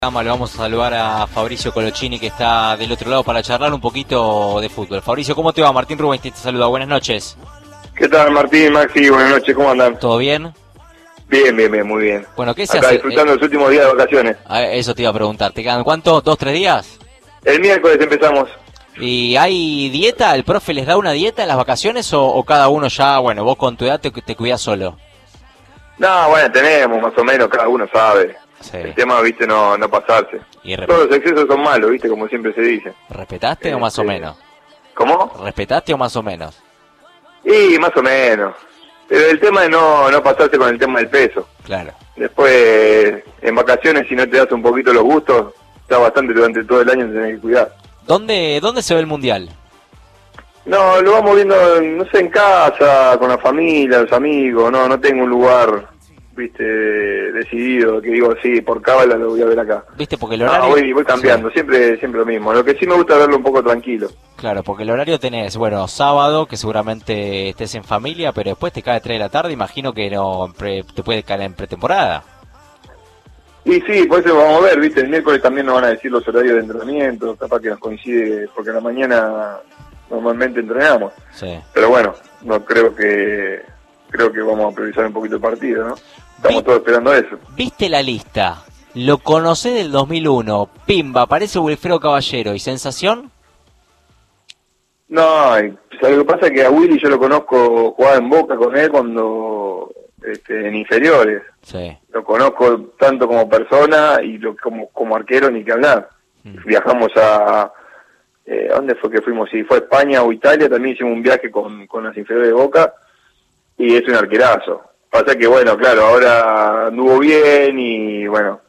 Le vamos a saludar a Fabricio Colochini, que está del otro lado, para charlar un poquito de fútbol. Fabricio, ¿cómo te va? Martín Rubinstein te saluda, buenas noches. ¿Qué tal, Martín, Maxi? Buenas noches, ¿cómo andan? ¿Todo bien? Bien, muy bien. Bueno, ¿qué se Acá hace? Disfrutando los últimos días de vacaciones. Eso te iba a preguntar, ¿te quedan cuánto? ¿2, 3 días? El miércoles empezamos. ¿Y hay dieta? ¿El profe les da una dieta en las vacaciones o cada uno ya, bueno, vos con tu edad te cuidás solo? No, bueno, tenemos, más o menos, cada uno sabe. Sí. El tema, viste, no pasarse. Todos los excesos son malos, viste, como siempre se dice. ¿Respetaste o más o menos? ¿Cómo? ¿Respetaste o más o menos? Y más o menos. Pero el tema es no pasarse con el tema del peso. Claro. Después, en vacaciones, si no te das un poquito los gustos, está bastante durante todo el año, te tenés que cuidar. ¿Dónde se ve el Mundial? No, lo vamos viendo, no sé, en casa, con la familia, los amigos, no tengo un lugar, viste, decidido, que digo, sí, por cábala lo voy a ver acá. ¿Viste? Porque el horario... voy cambiando, sí. siempre lo mismo. Lo que sí me gusta es verlo un poco tranquilo. Claro, porque el horario tenés, bueno, sábado, que seguramente estés en familia, pero después te cae 3 de la tarde, imagino que te puede caer en pretemporada. Y sí, por eso vamos a ver, viste, el miércoles también nos van a decir los horarios de entrenamiento, capaz que nos coincide, porque en la mañana normalmente entrenamos. Sí. Pero bueno, creo que vamos a priorizar un poquito el partido, ¿no? Estamos todos esperando eso. ¿Viste la lista? Lo conocés del 2001, pimba, aparece Wilfredo Caballero, ¿y sensación? No, lo que pasa es que a Willy yo lo conozco, jugaba en Boca con él cuando en inferiores. Sí. Lo conozco tanto como persona y como arquero ni que hablar. Viajamos ¿a dónde fue que fuimos? Si fue a España o Italia, también hicimos un viaje con las inferiores de Boca y es un arquerazo. Pasa que bueno, claro, ahora anduvo bien y bueno,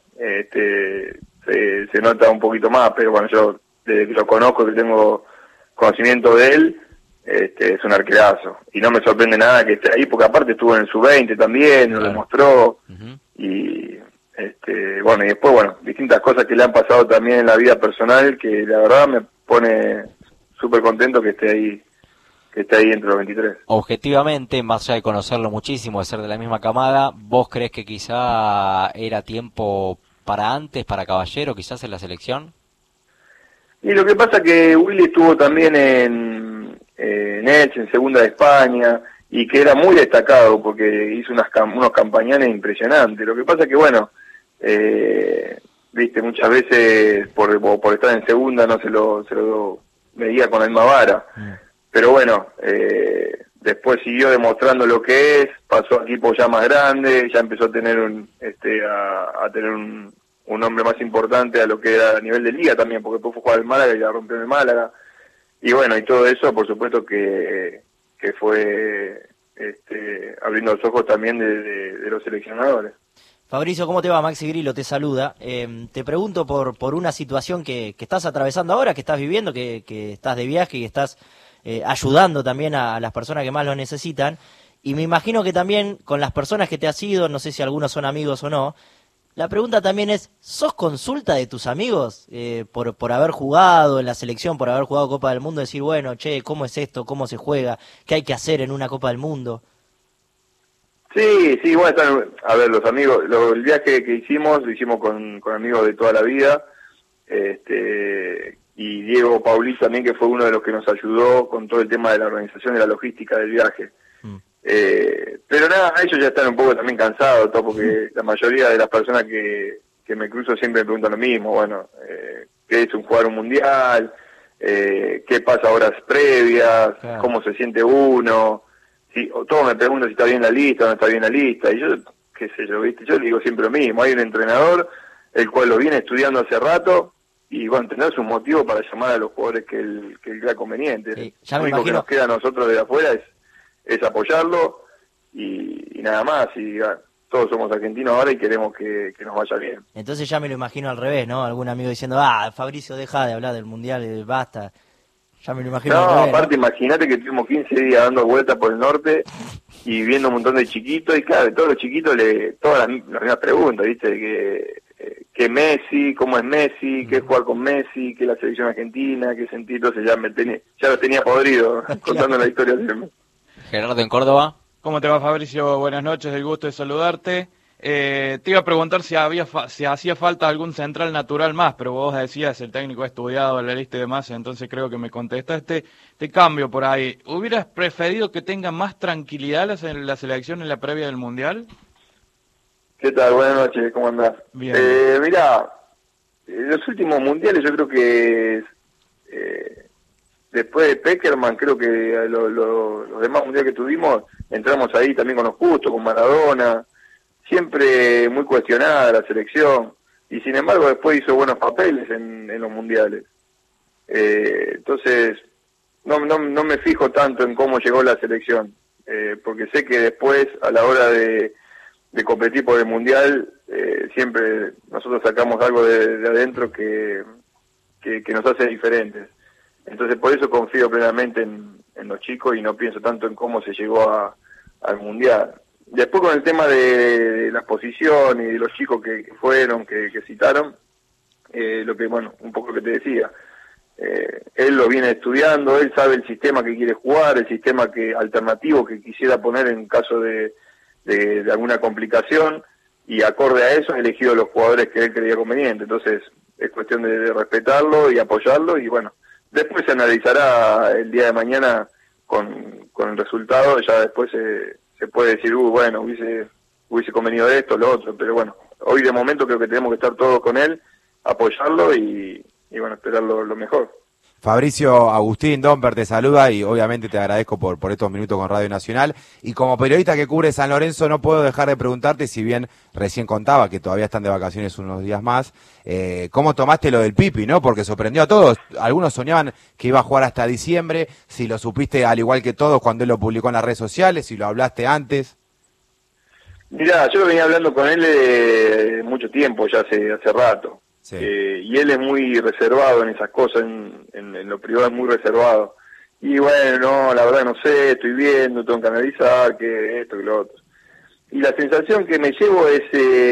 se nota un poquito más, pero bueno, yo desde que lo conozco, que tengo conocimiento de él, es un arquerazo. Y no me sorprende nada que esté ahí, porque aparte estuvo en el sub-20 también, claro. Lo demostró. Y bueno, y después, bueno, distintas cosas que le han pasado también en la vida personal, que la verdad me pone súper contento que esté ahí entre los 23. Objetivamente, más allá de conocerlo muchísimo, de ser de la misma camada, ¿vos crees que quizá era tiempo para antes, para Caballero, quizás en la selección? Y lo que pasa que Willy estuvo también en Elche, en Segunda de España, y que era muy destacado porque hizo unos campañones impresionantes. Lo que pasa que, bueno, viste, muchas veces por estar en Segunda no se lo medía con la misma vara. Pero bueno, después siguió demostrando lo que es, pasó a equipos ya más grandes, ya empezó a tener un nombre más importante a lo que era a nivel de liga también, porque después fue a jugar al Málaga y la rompió en el Málaga. Y bueno, y todo eso, por supuesto que fue abriendo los ojos también de los seleccionadores. Fabricio, ¿cómo te va? Maxi Grillo te saluda. Te pregunto por una situación que estás atravesando ahora, que estás viviendo, que estás de viaje y que estás ayudando también a las personas que más lo necesitan. Y me imagino que también con las personas que te has ido, no sé si algunos son amigos o no, la pregunta también es, ¿sos consulta de tus amigos por haber jugado en la selección, por haber jugado Copa del Mundo? Decir, bueno, che, ¿cómo es esto? ¿Cómo se juega? ¿Qué hay que hacer en una Copa del Mundo? Sí, bueno, a ver, los amigos, el viaje que hicimos, lo hicimos con amigos de toda la vida, y Diego Paulís también, que fue uno de los que nos ayudó con todo el tema de la organización y la logística del viaje. Pero nada, ellos ya están un poco también cansados, todo, porque la mayoría de las personas que me cruzo siempre me preguntan lo mismo, bueno, ¿qué es jugar un mundial? ¿Qué pasa horas previas? Claro. ¿Cómo se siente uno? Sí, todos me preguntan si está bien la lista o no está bien la lista, y yo, qué sé yo, ¿viste? Yo le digo siempre lo mismo, hay un entrenador, el cual lo viene estudiando hace rato, y bueno, tendrá sus motivos para llamar a los jugadores que él crea conveniente. Sí, Lo único que nos queda a nosotros de afuera es apoyarlo, y nada más, y todos somos argentinos ahora y queremos que nos vaya bien. Entonces ya me lo imagino al revés, ¿no? Algún amigo diciendo, Fabricio, deja de hablar del Mundial, basta. Ya me lo imagino al revés, aparte, ¿no? Imagínate que tuvimos 15 días dando vueltas por el norte y viendo un montón de chiquitos, y claro, de todos los chiquitos todas las mismas preguntas, ¿viste? Que Messi, cómo es Messi, qué es jugar con Messi, qué es la selección argentina, qué sentir, entonces ya lo tenía podrido contando la historia siempre. Gerardo en Córdoba. ¿Cómo te va, Fabricio? Buenas noches, el gusto de saludarte. Te iba a preguntar si hacía falta algún central natural más, pero vos decías, el técnico ha estudiado la lista y demás, entonces creo que me contestaste. Te cambio por ahí. ¿Hubieras preferido que tenga más tranquilidad la selección en la previa del Mundial? ¿Qué tal? Buenas noches, ¿cómo andás? Bien. Mirá, los últimos mundiales yo creo que después de Peckerman, creo que los demás mundiales que tuvimos, entramos ahí también con los justos, con Maradona, siempre muy cuestionada la selección, y sin embargo después hizo buenos papeles en los mundiales. Entonces, no me fijo tanto en cómo llegó la selección, porque sé que después, a la hora de competir por el mundial, siempre nosotros sacamos algo de adentro que nos hace diferentes. Entonces por eso confío plenamente en los chicos y no pienso tanto en cómo se llegó al mundial. Después con el tema de las posiciones y de los chicos que fueron, que citaron, lo que, bueno, un poco lo que te decía, él lo viene estudiando, él sabe el sistema que quiere jugar, el sistema alternativo que quisiera poner en caso de alguna complicación, y acorde a eso ha elegido los jugadores que él creía conveniente. Entonces es cuestión de respetarlo y apoyarlo, y bueno, después se analizará el día de mañana con el resultado, ya después se puede decir, bueno, hubiese convenido esto, lo otro, pero bueno, hoy de momento creo que tenemos que estar todos con él, apoyarlo y bueno, esperar lo mejor. Fabricio, Agustín Domper te saluda y obviamente te agradezco por estos minutos con Radio Nacional. Y como periodista que cubre San Lorenzo, no puedo dejar de preguntarte, si bien recién contaba que todavía están de vacaciones unos días más, ¿cómo tomaste lo del Pipi, no? Porque sorprendió a todos. Algunos soñaban que iba a jugar hasta diciembre, si lo supiste al igual que todos cuando él lo publicó en las redes sociales, si lo hablaste antes. Mirá, yo venía hablando con él mucho tiempo, ya hace rato. Sí. Y él es muy reservado en esas cosas, en lo privado es muy reservado. Y bueno, no, la verdad no sé, estoy viendo, tengo que analizar, que esto, que lo otro. Y la sensación que me llevo es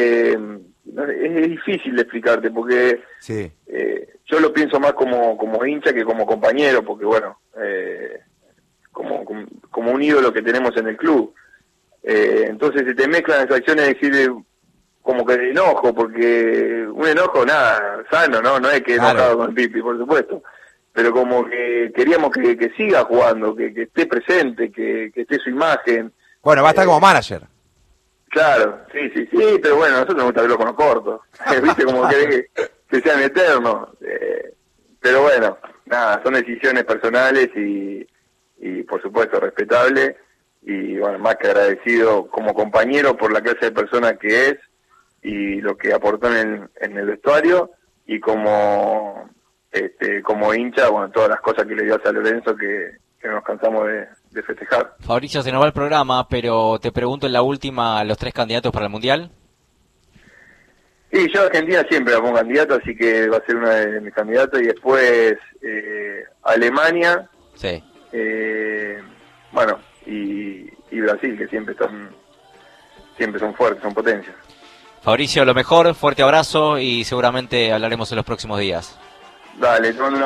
difícil de explicarte, porque sí. Yo lo pienso más como hincha que como compañero, porque bueno, como un ídolo que tenemos en el club. Entonces se te mezclan las acciones de decir como que de enojo, porque un enojo, nada, sano, no es que claro, enojado con el Pipi, por supuesto, pero como que queríamos que siga jugando, que esté presente, que esté su imagen. Bueno, va a estar como manager. Claro, sí, pero bueno, a nosotros nos gusta verlo con los cortos, viste, como que sean eternos, pero bueno, nada, son decisiones personales y por supuesto respetables, y bueno, más que agradecido como compañero por la clase de persona que es, y lo que aportó en el vestuario, y como hincha, bueno, todas las cosas que le dio a San Lorenzo que nos cansamos de festejar. Fabricio, se nos va el programa, pero te pregunto en la última, los 3 candidatos para el Mundial. Sí, yo a Argentina siempre la pongo candidato, así que va a ser una de mis candidatos, y después Alemania, sí. Bueno, y Brasil, que siempre son fuertes, son potencias. Fabricio, lo mejor, fuerte abrazo y seguramente hablaremos en los próximos días. Dale, te mando una